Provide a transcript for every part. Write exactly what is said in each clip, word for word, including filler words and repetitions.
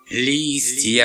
Листья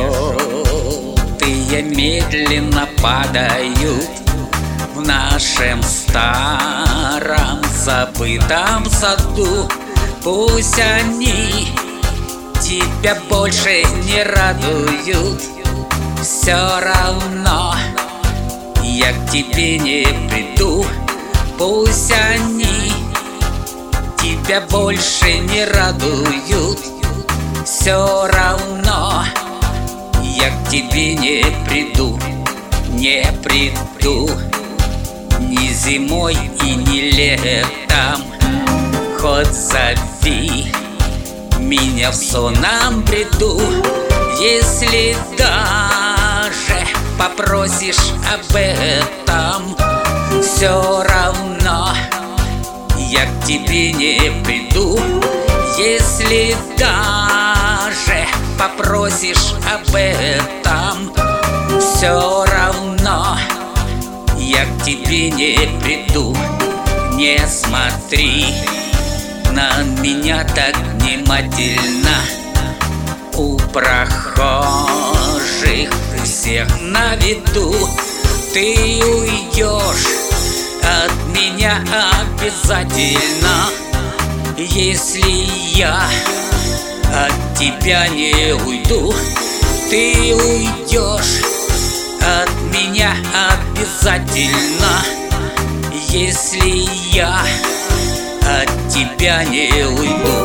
желтые медленно падают в нашем старом забытом саду. Пусть они тебя больше не радуют, все равно я к тебе не приду. Пусть они тебя больше не радуют, все равно я к тебе не приду. Не приду ни зимой и ни летом, хоть зови меня в сонном бреду. Если даже попросишь об этом, все равно я к тебе не приду. Если даже попросишь об этом, все равно я к тебе не приду. Не смотри на меня так внимательно, у прохожих всех на виду. Ты уйдешь от меня обязательно, если я от тебя не уйду. Ты уйдешь от меня обязательно, если я от тебя не уйду.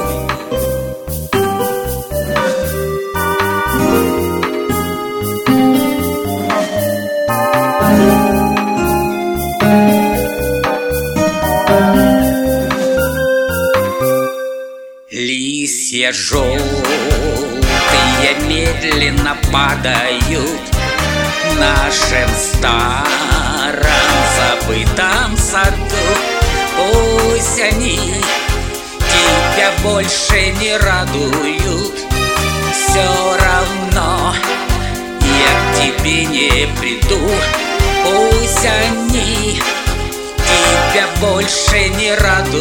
Листья желтые медленно падают в нашем старом забытом саду. Пусть они тебя больше не радуют, все равно я к тебе не приду. Пусть они тебя больше не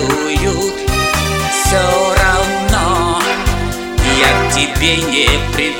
радуют, все равно я к тебе не приду.